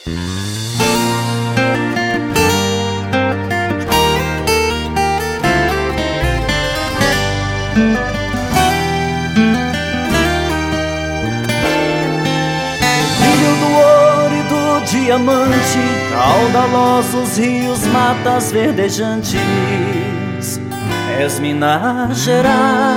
Filho do ouro e do diamante, caudalosos rios, matas verdejantes, és Minas Gerais.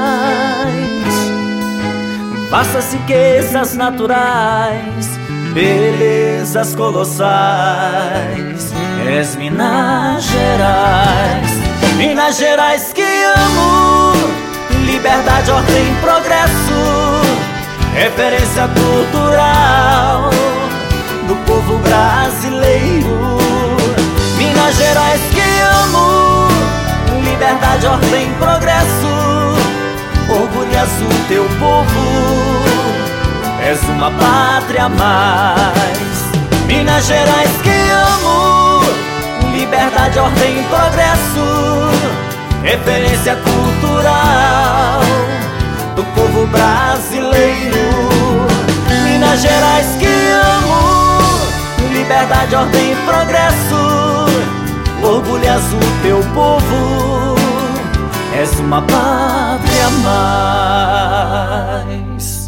Vastas riquezas naturais, belezas colossais, és Minas Gerais. Minas Gerais que amo, liberdade, ordem, progresso, referência cultural do povo brasileiro. Minas Gerais que amo, liberdade, ordem, progresso, orgulho azul teu povo, és uma pátria a mais. Minas Gerais que amo, liberdade, ordem, progresso, referência cultural do povo brasileiro. Minas Gerais que amo, liberdade, ordem, progresso, orgulho azul teu povo, és uma pátria a mais.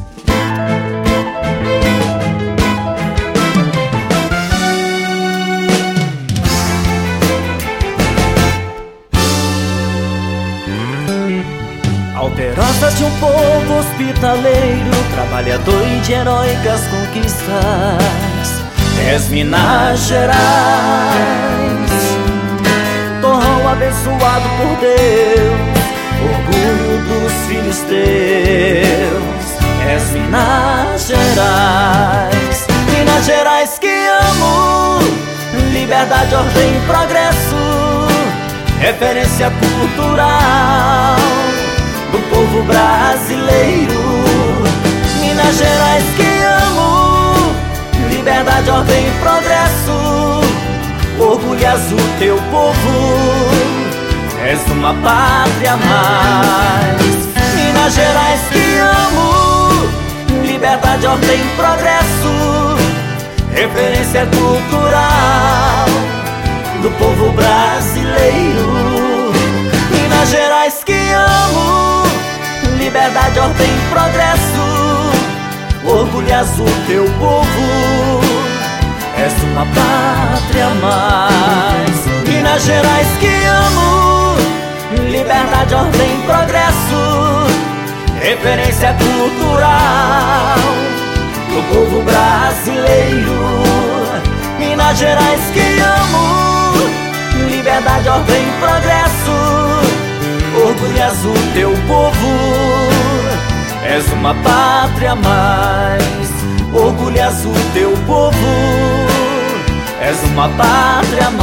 Alterosa de um povo hospitaleiro, trabalhador e de heróicas conquistas, és Minas Gerais. Torrão abençoado por Deus, orgulho dos filhos teus, és Minas Gerais. Minas Gerais que amo, liberdade, ordem, progresso, referência cultural do povo brasileiro. Minas Gerais que amo, liberdade, ordem, progresso, orgulho azul teu povo, és uma pátria a mais. Minas Gerais que amo, liberdade, ordem, progresso, referência cultural do povo brasileiro. Minas Gerais que amo, liberdade, ordem, progresso, orgulho azul teu povo, és uma pátria a mais. Minas Gerais que amo, liberdade, ordem, progresso, referência cultural do povo brasileiro. Minas Gerais que amo, liberdade, ordem, progresso, orgulho azul teu povo, és uma pátria a mais. Orgulho azul teu povo, és uma pátria a mais.